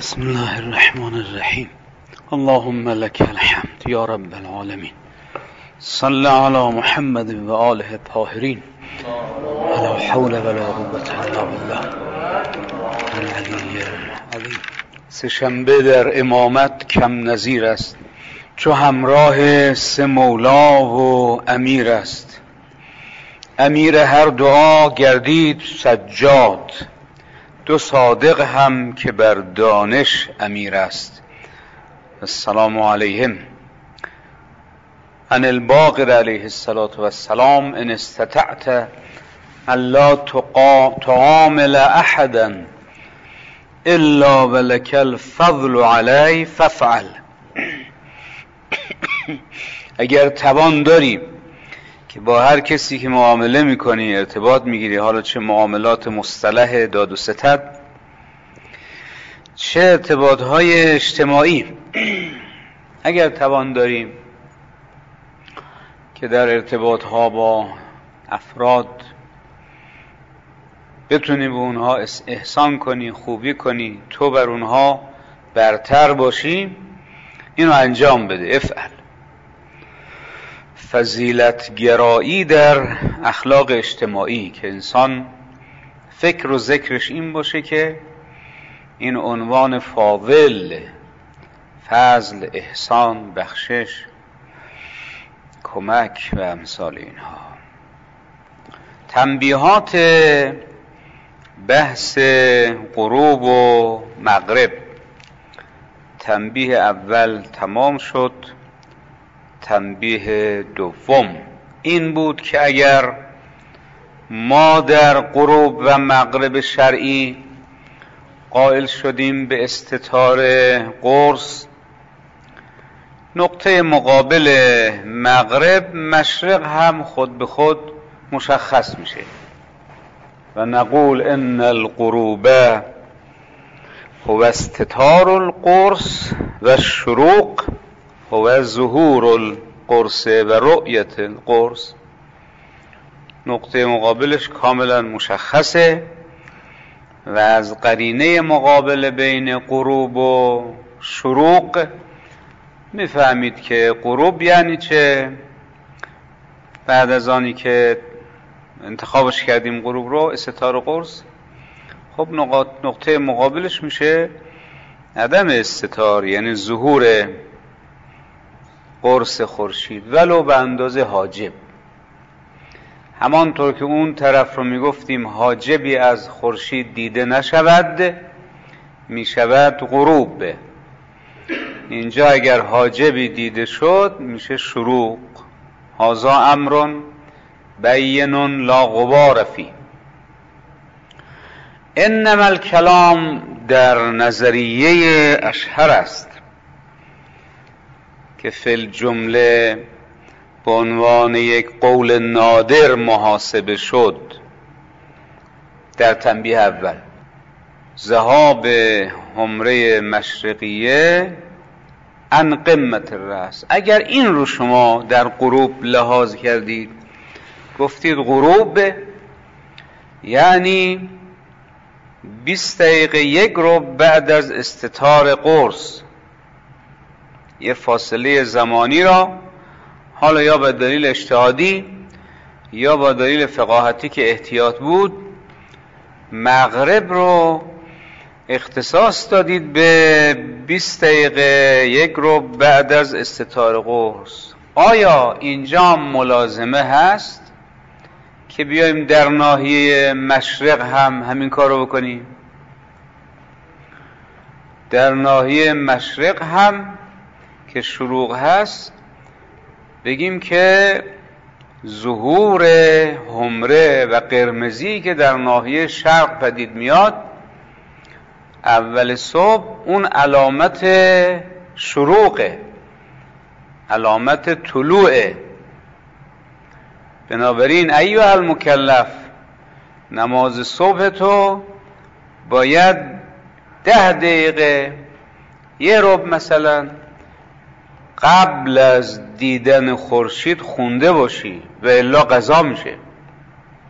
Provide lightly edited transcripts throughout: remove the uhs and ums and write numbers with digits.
بسم الله الرحمن الرحیم. اللهم لك الحمد یا رب العالمین. صل علی محمد و آله الطاهرین. ولا حول ولا قوة الا بالله العلی العظیم. سه‌شنبه در امامت کم نظیر است، چو همراه سه مولا و امیر است. امیر هر دعا گردید سجاد، دو صادق هم که بر دانش امیر است. السلام علیهم عن الباقر علیه السلام ان استطعت الا تعامل احدا الا ولك الفضل علی فافعل. اگر توان داری که با هر کسی که معامله میکنی ارتباط میگیری، حالا چه معاملات مصطلح داد و ستد چه ارتباطهای اجتماعی، اگر توان داریم که در ارتباطها با افراد بتونی به اونها احسان کنی، خوبی کنی، تو بر اونها برتر باشی، اینو انجام بده. افعل. فضیلت گرایی در اخلاق اجتماعی که انسان فکر و ذکرش این باشه که این عنوان فاضل، فضل، احسان، بخشش، کمک و امثال اینها. تنبیهات بحث غروب و مغرب. تنبیه اول تمام شد. تنبیه دوم این بود که اگر ما در غروب و مغرب شرعی قائل شدیم به استتار قرص، نقطه مقابل مغرب مشرق هم خود به خود مشخص میشه و نقول ان الغروب هو استتار القرص و الشروق هو ظهور القرص و رؤیت القرص. نقطه مقابلش کاملا مشخصه و از قرینه مقابل بین غروب و شروق میفهمید که غروب یعنی چه. بعد از آنی که انتخابش کردیم غروب رو، استتار قرص، خب نقطه مقابلش میشه عدم استتار، یعنی ظهور قرص خورشید ولو به اندازه حاجب. همانطور که اون طرف رو میگفتیم حاجبی از خورشید دیده نشود، میشود غروب. اینجا اگر حاجبی دیده شد میشه شروق. هذا امر بین لا غبار فیه. انما الکلام در نظریه اشهر است که فی الجمله به عنوان یک قول نادر محاسبه شد در تنبیه اول. ذهاب حمره مشرقیه عن قمت الرأس. اگر این رو شما در غروب لحاظ کردید، گفتید غروب یعنی 20 دقیقه یک رو بعد از استتار قرص، یه فاصله زمانی را، حالا یا به دلیل اجتهادی یا با دلیل فقاهتی که احتیاط بود، مغرب رو اختصاص دادید به 20 دقیقه یک رو بعد از استتار قرص. آیا اینجا ملازمه هست که بیایم در ناحیه مشرق هم همین کار رو بکنیم؟ در ناحیه مشرق هم که شروق هست بگیم که ظهور حمره و قرمزی که در ناحیه شرق پدید میاد اول صبح، اون علامت شروقه، علامت طلوعه. بنابراین ایها المکلف، نماز صبح تو باید 10 دقیقه یه ربع مثلا قبل از دیدن خورشید خونده باشی و الا قضا میشه.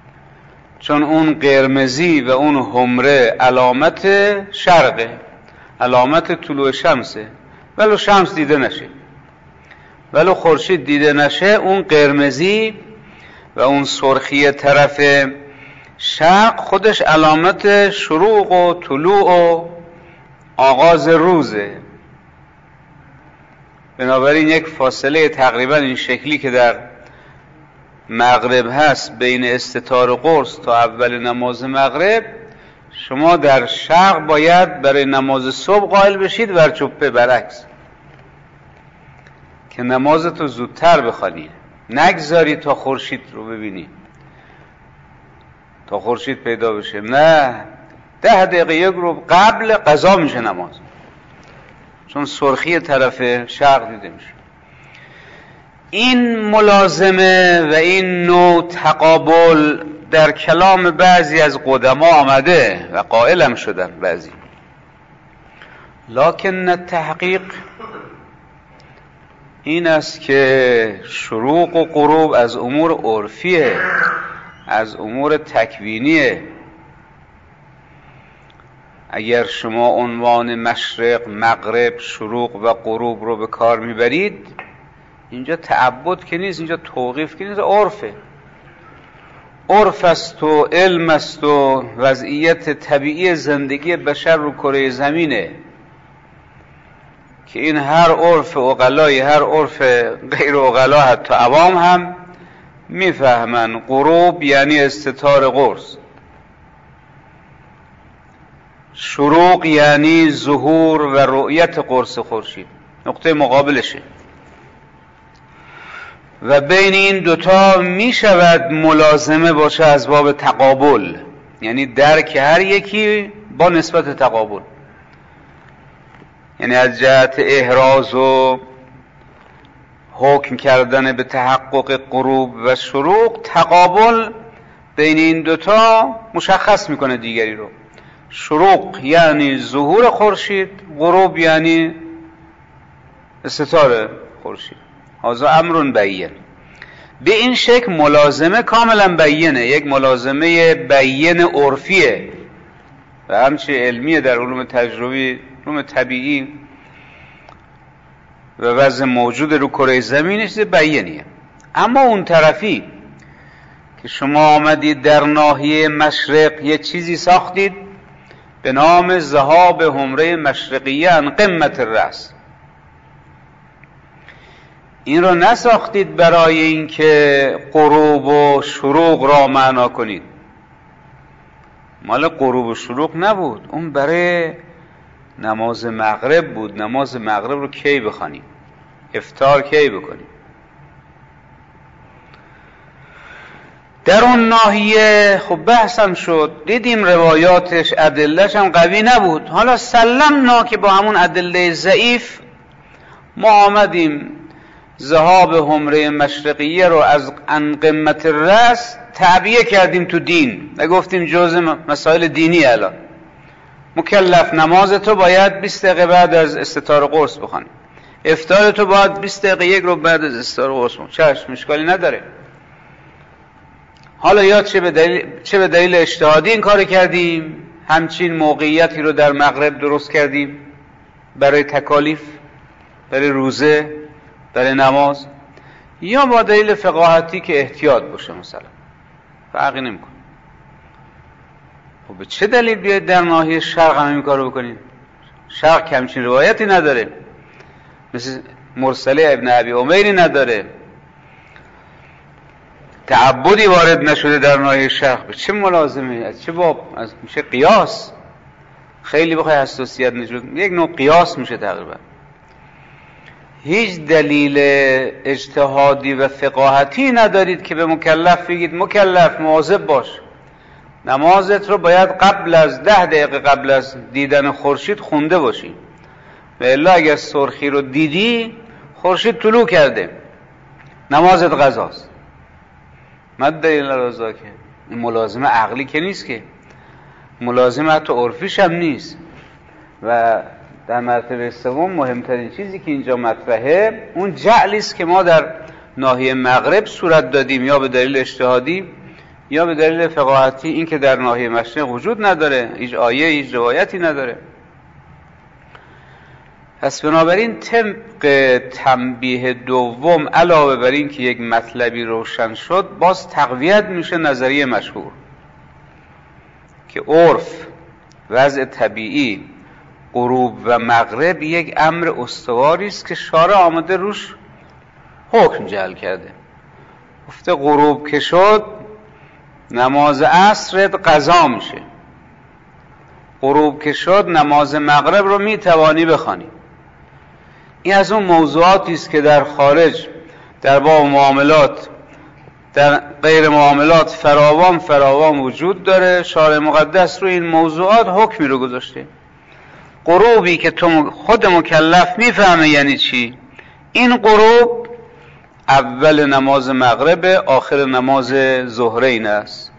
چون اون قرمزی و اون حمره علامت شرقه. علامت طلوع شمسه، ولو شمس دیده نشه، ولو خورشید دیده نشه، اون قرمزی و اون سرخی طرف شرق خودش علامت شروق و طلوع و آغاز روزه. بنابراین یک فاصله تقریبا این شکلی که در مغرب هست بین استتار قرص تا اول نماز مغرب، شما در شرق باید برای نماز صبح قائل بشید ورچوپه برعکس، که نمازتو زودتر بخوانی، نگذاری تا خورشید رو ببینی، تا خورشید پیدا بشه، نه 10 دقیقه یک رو قبل قضا میشه نماز، چون سرخی طرف شرق دیده میشه. این ملازمه و این نوع تقابل در کلام بعضی از قدما آمده و قائلم شدن بعضی، لکن التحقیق این است که شروق و غروب از امور عرفیه، از امور تکوینیه. اگر شما عنوان مشرق، مغرب، شروق و غروب رو به کار میبرید، اینجا تعبد که نیست، اینجا توقیف که نیست، عرفه. عرف است و علم است و وضعیت طبیعی زندگی بشر رو کره زمینه که این هر عرف عقلای، هر عرف غیر عقلا، حتی عوام هم میفهمن غروب یعنی استتار قرص، شروق یعنی ظهور و رؤیت قرص خورشید، نقطه مقابلشه. و بین این دوتا می شود ملازمه باشه از باب تقابل، یعنی درک هر یکی با نسبت تقابل، یعنی از جهت احراز و حکم کردن به تحقق غروب و شروق، تقابل بین این دوتا مشخص میکنه دیگری رو. شروق یعنی ظهور خورشید، غروب یعنی استتار خورشید. هذا امر بیین. به این شکل ملازمه کاملا بیینه، یک ملازمه بیین عرفیه و همچه علمیه در علوم تجربی، علوم طبیعی و وضع موجود رو کره زمین چیز بیینیه. اما اون طرفی که شما آمدید در ناحیه مشرق یه چیزی ساختید به نام ذهاب حمره مشرقیه عن قمت الرأس، این رو نساختید برای اینکه غروب و شروق را معنا کنید، مال غروب و شروق نبود، اون برای نماز مغرب بود. نماز مغرب رو کی بخوانیم؟ افطار کی بکنیم؟ در اون ناحیه خب بحثم شد، دیدیم روایاتش ادلهش هم قوی نبود. حالا سلمنا که با همون ادله ضعیف ما آمدیم ذهاب حمره مشرقیه رو از عن قمت الرأس تعبیه کردیم تو دین و گفتیم جزء مسائل دینی. الان مکلف نماز تو باید 20 دقیقه بعد از استتار قرص بخوانی، افطار تو باید 20 دقیقه یک رو بعد از استتار قرص بخوانی، چشم اشکالی نداره. حالا یا چه به دلیل اجتهادی این کار کردیم، همچین موقعیتی رو در مغرب درست کردیم برای تکالیف، برای روزه، برای نماز، یا با دلیل فقاهتی که احتیاط باشه، مثلا فرقی نمیکنه. خب به چه دلیل بیاید در ناحیه شرق هم این کارو بکنید؟ شرق همچین روایتی نداره، مثل مرسله ابن ابی عمیری نداره، تعبدی وارد نشده در ناحیه شرق. به چه ملازمه؟ از چه باب؟ از میشه قیاس. خیلی بخوای حساسیت نشود، یک نوع قیاس میشه تقریبا. هیچ دلیل اجتهادی و فقاهتی ندارید که به مکلف بگید مکلف مواظب باش، نمازت رو باید قبل از 10 دقیقه قبل از دیدن خورشید خونده باشی، و الا اگر سرخی رو دیدی خورشید طلوع کرده، نمازت قضاست. مد دلیل رضا که این ملازمه عقلی که نیست، که ملازمه حتی عرفیش هم نیست. و در مرتبه سوم مهمترین چیزی که اینجا مطرحه اون جعلی است که ما در ناحیه مغرب صورت دادیم، یا به دلیل اجتهادی یا به دلیل فقاهتی، این که در ناحیه مشرق وجود نداره، هیچ آیه هیچ روایتی نداره. پس بنابراین طبق تنبیه دوم علاوه بر این که یک مطلبی روشن شد، باز تقویت میشه نظریه مشهور که عرف، وضع طبیعی، غروب و مغرب یک امر استواری است که شارع آمده روش حکم جعل کرده. گفته غروب که شد نماز عصرت قضا میشه، غروب که شد نماز مغرب رو میتوانی بخوانی. این از اون موضوعاتی است که در خارج در باب معاملات، در غیر معاملات فراوان وجود داره. شارع مقدس رو این موضوعات حکمی رو گذاشته. غروبی که تو خود مکلف میفهمه یعنی چی، این غروب اول نماز مغرب، آخر نماز ظهرین است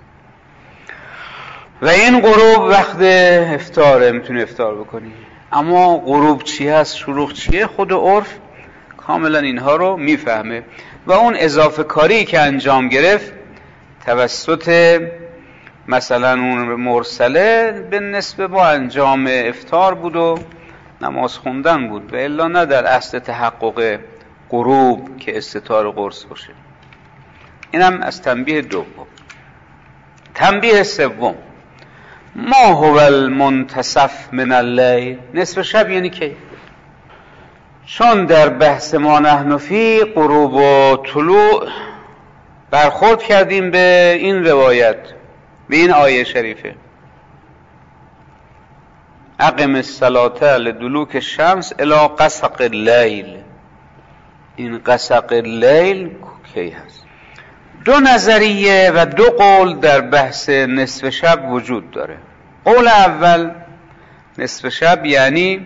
و این غروب وقت افطاره، میتونی افطار بکنی. اما غروب چی هست، شروق چیه، خود عرف کاملا اینها رو میفهمه و اون اضافه کاری که انجام گرفت توسط مثلا اون مرسله به نسبه با انجام افطار بود و نماز خوندن بود و الا نه در اصل تحقق غروب که استتار قرص باشه. اینم از تنبیه دوم. تنبیه سوم، ما هو المنتصف من اللیل، نصف شب یعنی کی؟ چون در بحث ما نحن فی غروب و طلوع برخورد کردیم به این روایت، به این آیه شریفه، اقم الصلاة لدلوک الشمس الی غسق اللیل. این غسق اللیل کی هست؟ دو نظریه و دو قول در بحث نصف شب وجود داره. قول اول، نصف شب یعنی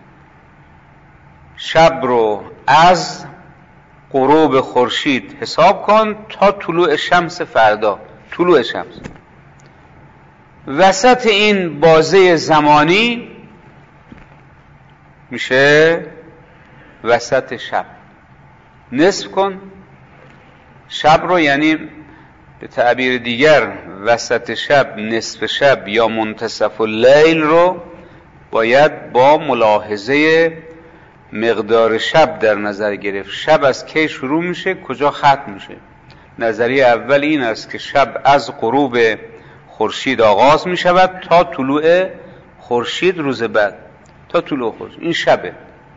شب رو از غروب خورشید حساب کن تا طلوع شمس فردا. طلوع شمس وسط این بازه زمانی میشه وسط شب. نصف کن شب رو، یعنی به تعبیر دیگر وسط شب، نصف شب یا منتصف اللیل رو باید با ملاحظه مقدار شب در نظر گرفت. شب از کی شروع میشه، کجا ختم میشه؟ نظریه اول این است که شب از غروب خورشید آغاز میشود تا طلوع خورشید روز بعد، تا طلوع خورشید، این شبه،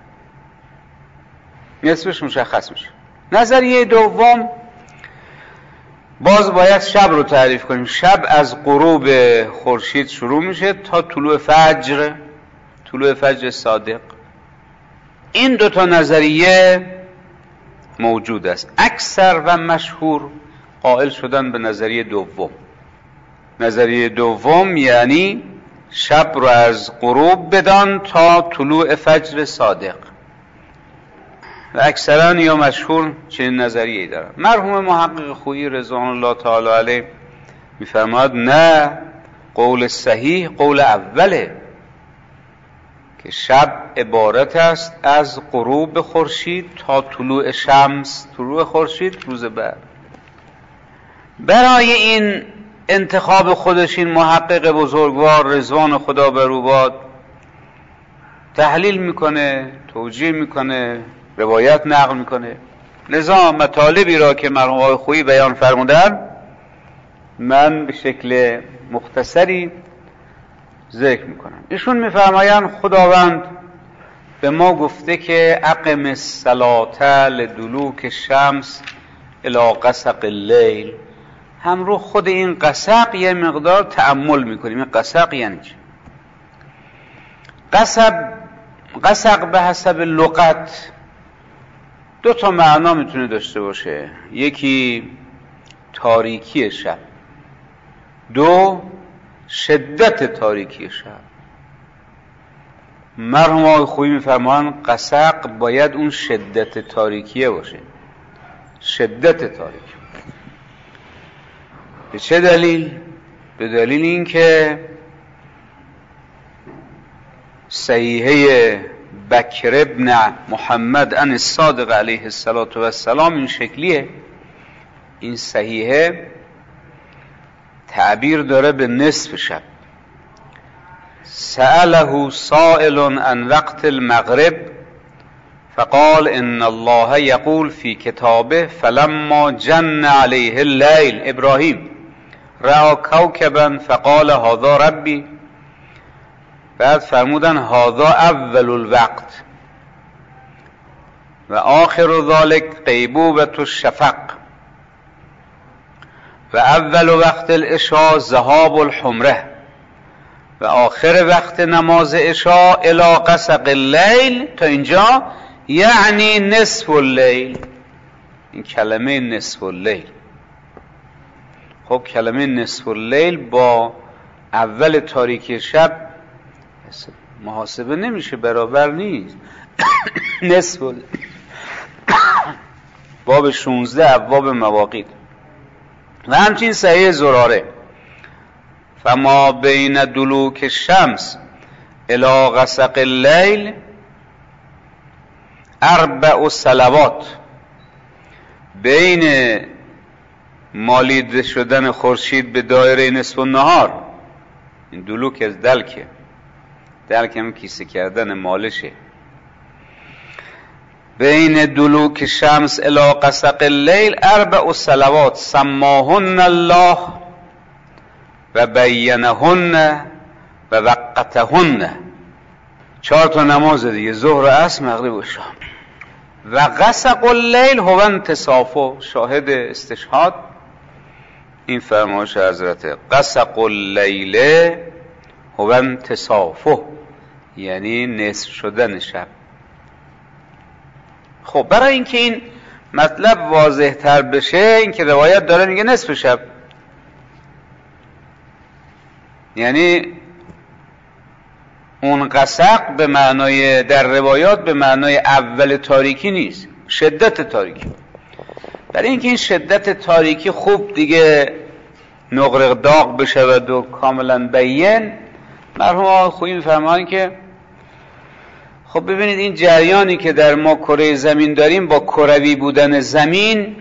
نصفش مشخص میشه. نظریه دوم، باز باید شب رو تعریف کنیم. شب از غروب خورشید شروع میشه تا طلوع فجر، طلوع فجر صادق. این دو تا نظریه موجود است. اکثر و مشهور قائل شدن به نظریه دوم. نظریه دوم یعنی شب رو از غروب بدان تا طلوع فجر صادق و اکثرا یا مشهور چنین نظریه‌ای دارن. مرحوم محقق خویی رضوان الله تعالی علیه میفرماد نه، قول صحیح قول اوله که شب عبارت است از غروب خورشید تا طلوع شمس، طلوع خورشید روز بعد. برای این انتخاب خودش این محقق بزرگوار رضوان خدا بر او باد تحلیل میکنه، توجیه میکنه، روایت نقل میکنه. لذا مطالبی را که مرحوم آقای خویی بیان فرمودن من به شکل مختصری ذکر میکنم. ایشون میفرمایند خداوند به ما گفته که اقم الصلاة لدلوک الشمس الی غسق اللیل. همراه خود این غسق یه مقدار تأمل میکنیم. این غسق یعنی چی؟ غسق به حسب لغت دو تا معنا میتونه داشته باشه. یکی تاریکی شب، دو شدت تاریکی شب. مرحوم آقای خویی میفرمان غسق باید اون شدت تاریکیه باشه، شدت تاریکی. به چه دلیل؟ به دلیل این که صحیحه بکر ابن محمد عن الصادق علیه السلام این شکلیه. این صحیحه تعبیر داره به نصف شب. سأله سائل عن وقت المغرب فقال ان الله یقول فی کتابه فلما جن علیه اللیل، ابراهیم رأى کوکبا فقال هذا ربی، بعد فرمودن هذا اول الوقت و آخر ذلك غیبوبة الشفق و اول وقت العشاء ذهاب الحمره و آخر وقت نماز عشاء الی غسق اللیل. تا اینجا یعنی نصف اللیل. این کلمه نصف اللیل، خب کلمه نصف اللیل با اول تاریکی شب محاسبه نمیشه، برابر نیست. نصف اللیل باب 16 ابواب مواقیت. و همچنین صحیح زراره فما بین دلوک الشمس الی غسق اللیل 4 صلوات، بین مالید شدن خورشید به دایره نصف النهار، این دلوک از دلکه، دلک هم کیسه کردن مالشه، بین دلوک شمس الی غسق اللیل 4 صلوات سماهن الله و بینهن و وقتهن. 4 تا نماز دیگه، ظهر، عصر، مغرب و شام. و غسق اللیل هو انتصافه، شاهد استشهاد این فرمایش حضرت، غسق اللیل هو انتصافه، یعنی نصف شدن شب. خب برای اینکه این مطلب واضح تر بشه، این که روایت داره میگه نصف شب، یعنی اون غسق به معنای در روایات به معنای اول تاریکی نیست، شدت تاریکی. برای اینکه این شدت تاریکی خوب دیگه نقره داغ بشود و کاملا بیان، مرحوم آقای خویی میفرمایند که خب ببینید این جریانی که در ما کره زمین داریم با کروی بودن زمین،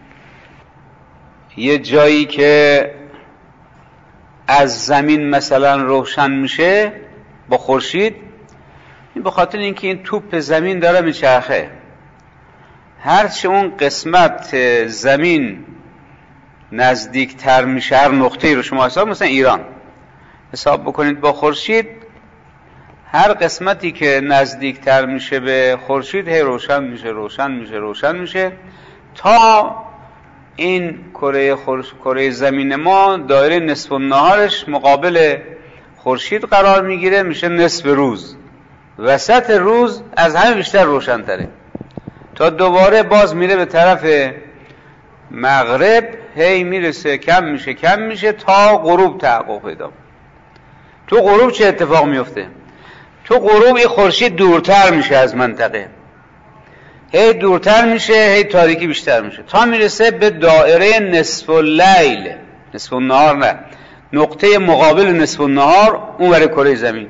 یه جایی که از زمین مثلا روشن میشه با خورشید، این به خاطر اینکه این توپ زمین داره میچرخه، هرچه اون قسمت زمین نزدیک تر میشه، هر نقطه‌ای رو شما حساب مثلا ایران حساب بکنید با خورشید، هر قسمتی که نزدیک تر میشه به خورشید هی روشن میشه روشن میشه روشن میشه تا این کره زمین ما دایره نصف النهارش مقابل خورشید قرار میگیره، میشه نصف روز. وسط روز از همه بیشتر روشن تره تا دوباره باز میره به طرف مغرب، هی میرسه کم میشه تا غروب تحقق پیدا. تو غروب چه اتفاق میفته؟ تو غروب این خورشید دورتر میشه از منطقه، هی دورتر میشه، هی تاریکی بیشتر میشه تا میرسه به دایره نصف اللیل، نصف النهار نه، نقطه مقابل نصف النهار اون ور کره زمین.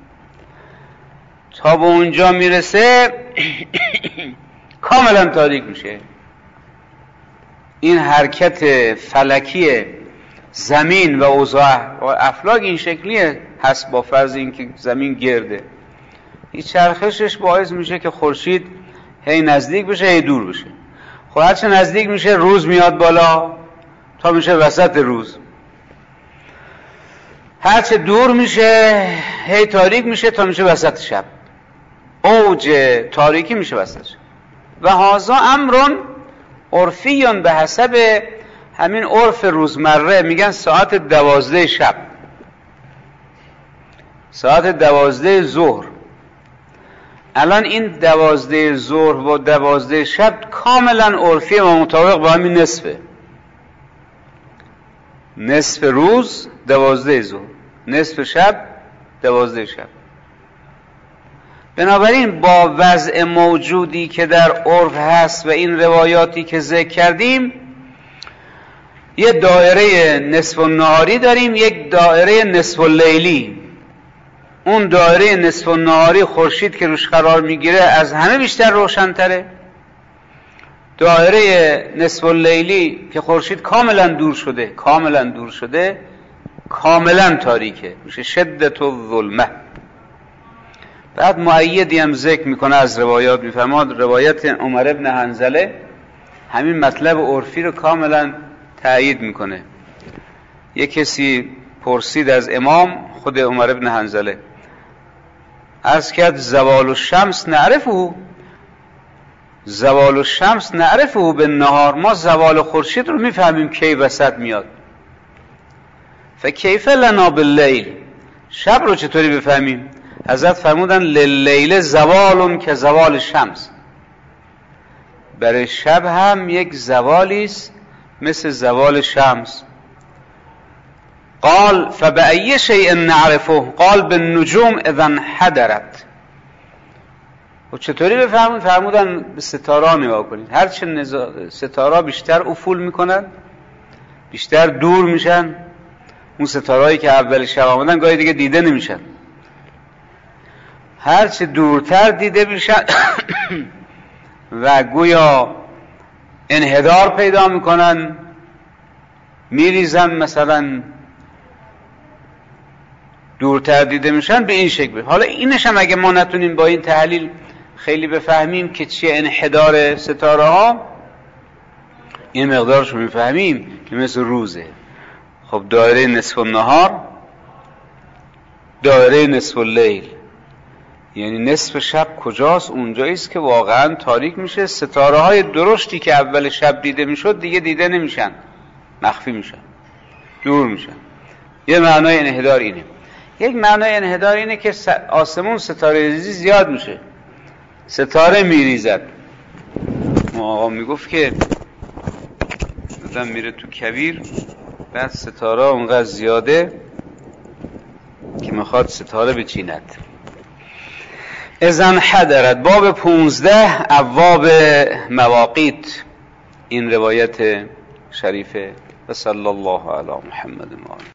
تا به اونجا میرسه کاملا تاریک میشه. این حرکت فلکی زمین و اوضاع و افلاک این شکلیه هست، با فرض اینکه زمین گرده، این چرخشش باعث میشه که خورشید هی نزدیک بشه هی دور بشه. خب هرچه نزدیک میشه روز میاد بالا تا میشه وسط روز، هرچه دور میشه هی تاریک میشه تا میشه وسط شب، اوج تاریکی میشه وسط شب. و هذا امرون عرفیون به حسب همین عرف روزمره، میگن ساعت 12 شب، ساعت 12 ظهر. الان این 12 ظهر و 12 شب کاملا عرفی و مطابق با همین نصفه، نصف روز 12 ظهر، نصف شب 12 شب. بنابراین با وضع موجودی که در عرف هست و این روایاتی که ذکر کردیم، یه دایره نصف النهاری داریم، یک دایره نصف اللیلی. اون دایره نصف النهاری خورشید که روش قرار میگیره از همه بیشتر روشن‌تره. دایره نصف اللیلی که خورشید کاملا دور شده کاملا تاریکه، میشه شدت الظلمه. بعد مؤیدی هم ذکر میکنه از روایات، میفرماد روایت عمر ابن حنظله همین مطلب عرفی رو کاملا تأیید میکنه. یک کسی پرسید از امام، خود عمر ابن حنظله، عرض کرد زوال الشمس نعرفه، زوال الشمس نعرفه به نهار، ما زوال خورشید رو میفهمیم کی وسط میاد، فکیف لنا باللیل، شب رو چطوری بفهمیم؟ حضرت فرمودن للیل زوال که زوال شمس، برای شب هم یک زوالی است مثل زوال شمس. قال فبأي شيء نعرفه؟ قال بالنجوم اذا انحدرت. و چطوری بفهمون؟ فرمودن به ستاره نگاه کنید، هرچه ستاره بیشتر افول میکنن، بیشتر دور میشن، اون ستارهایی که اول شب آمدن گاهی دیگه دیده نمیشن، هرچه دورتر دیده میشن و گویا انحدار پیدا میکنن، میریزن، مثلا دورتر دیده میشن به این شکل. حالا اینش هم اگه ما نتونیم با این تحلیل خیلی بفهمیم که چیه انحدار ستاره ها، این مقدارش رو میفهمیم که مثل روزه. خب دایره نصف النهار، دایره نصف اللیل، یعنی نصف شب کجاست؟ اونجاییست که واقعا تاریک میشه، ستاره های درشتی که اول شب دیده میشد دیگه دیده نمیشن، مخفی میشن، دور میشن. یه معنای انحدار اینه. یک معنای انحدار اینه که آسمون ستاره ریزی زیاد میشه، ستاره میریزد. آقا میگفت که آدم میره تو کویر، بعد ستاره اونقدر زیاده که میخواد ستاره بچیند. اذن حدرت. باب 15 ابواب مواقیت، این روایت شریفه. و صلی الله علی محمد و آله.